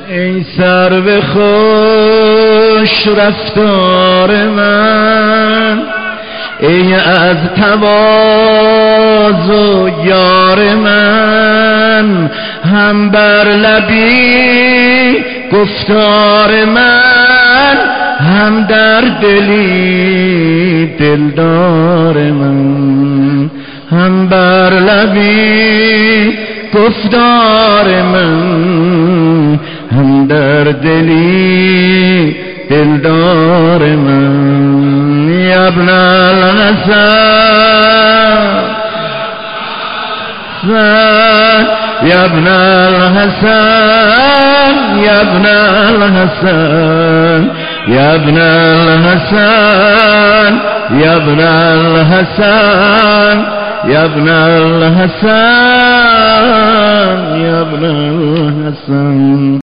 ای سرو خوش رفتار من، ای از تواضع یار من، هم بر لبی گفتار من، هم در دلی دلدار من، هم بر لبی گفتار من، هم در دلی دلدار من. یا ابن الحسن، یا ابن الحسن، یا ابن الحسن، یا ابن الحسن، یا ابن الحسن، یا ابن الحسن، یا ابن الحسن.